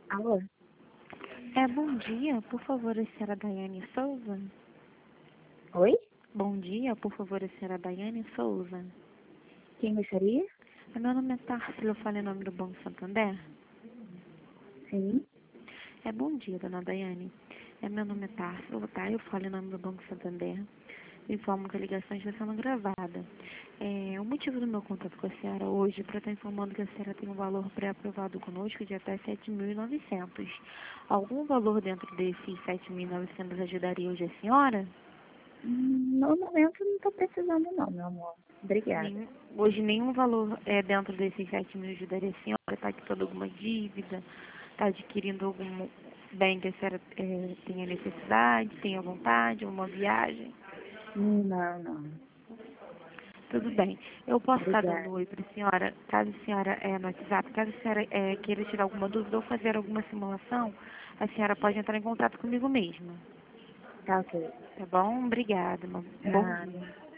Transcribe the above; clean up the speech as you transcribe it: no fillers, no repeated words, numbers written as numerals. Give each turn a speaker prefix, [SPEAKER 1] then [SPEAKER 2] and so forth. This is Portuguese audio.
[SPEAKER 1] Alô?
[SPEAKER 2] Bom dia, por favor, a senhora Daiane Souza?
[SPEAKER 1] Oi?
[SPEAKER 2] Bom dia, por favor, a senhora Daiane Souza?
[SPEAKER 1] Quem gostaria?
[SPEAKER 2] Meu nome é Társila, eu falo em nome do Banco Santander.
[SPEAKER 1] Sim.
[SPEAKER 2] Bom dia, dona Daiane. Meu nome é Társila, tá? Eu falo em nome do Banco Santander. Eu informo que a ligação está sendo gravada. O motivo do meu contato com a senhora hoje é para estar informando que a senhora tem um valor pré-aprovado conosco de até 7.900. Algum valor dentro desses 7.900 ajudaria hoje a senhora?
[SPEAKER 1] No momento não estou precisando não, meu amor. Obrigada.
[SPEAKER 2] Hoje nenhum valor dentro desses 7.000 ajudaria a senhora? Está quitando alguma dívida? Está adquirindo algum bem que a senhora tenha necessidade, tenha vontade, uma viagem?
[SPEAKER 1] Não, não.
[SPEAKER 2] Tudo bem. Eu posso estar dando
[SPEAKER 1] Obrigada.
[SPEAKER 2] um oi para a senhora, caso a senhora, no WhatsApp, caso a senhora queira tirar alguma dúvida ou fazer alguma simulação, a senhora pode entrar em contato comigo mesmo.
[SPEAKER 1] Tá ok.
[SPEAKER 2] Tá bom? Obrigada. Bom
[SPEAKER 1] Nada.
[SPEAKER 2] dia.